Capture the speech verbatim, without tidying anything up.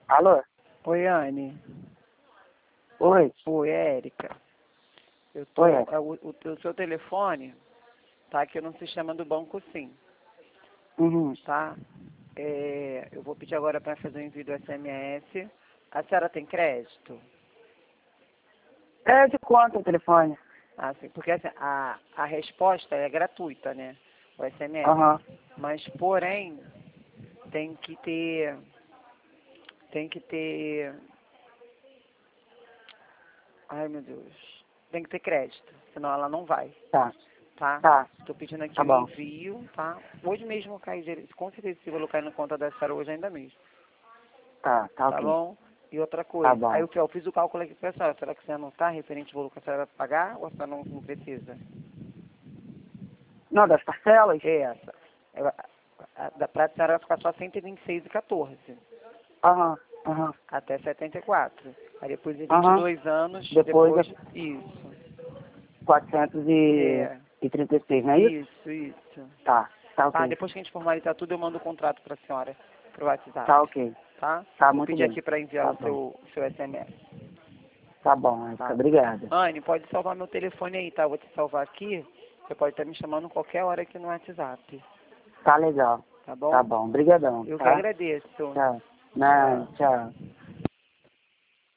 Alô? Oi, Anne. Oi? Oi, é Érica. Eu tô, Oi, é, Érica. o, o, o seu telefone tá aqui no sistema do banco, sim, Uhum. tá? É, eu vou pedir agora para fazer o envio do S M S. A senhora tem crédito? É de quanto o telefone? Ah, sim, porque assim, a, a resposta é gratuita, né? O S M S. Aham. Mas, porém, tem que ter... Tem que ter... Ai, meu Deus. Tem que ter crédito, senão ela não vai, Tá. tá? Tá. Estou pedindo aqui Tá o bom. envio, tá? Hoje mesmo cai, dire- com certeza se colocar na conta da senhora hoje ainda mesmo, Tá, tá tá ok. bom? E outra Tá coisa, aí bom. o que eu fiz o cálculo aqui para a senhora, será que você não está referente ao valor que a senhora vai pagar ou a senhora não, não precisa? Não, das parcelas? É essa. Ela- a- Da pra senhora vai ficar só cento e vinte e seis e quatorze, Aham. Aham. até setenta e quatro. Aí depois de vinte e Aham. dois anos, Depois depois, é isso. quatrocentos e É, trinta e seis, não é isso? isso, isso. Tá. Tá Tá, ok. depois que a gente formalizar tudo, eu mando o contrato para a senhora, pro WhatsApp, Tá ok. tá? Tá Vou muito pedir bem. aqui para enviar Tá o bom. seu, o seu S M S, Tá bom, Érica. tá? Obrigado. Anne, pode salvar meu telefone aí, tá? Eu vou te salvar aqui. Você pode estar me chamando qualquer hora aqui no WhatsApp, Tá legal. tá bom? Tá bom. Obrigadão, Eu que tá? agradeço. Tchau. Não, Tchau. tchau.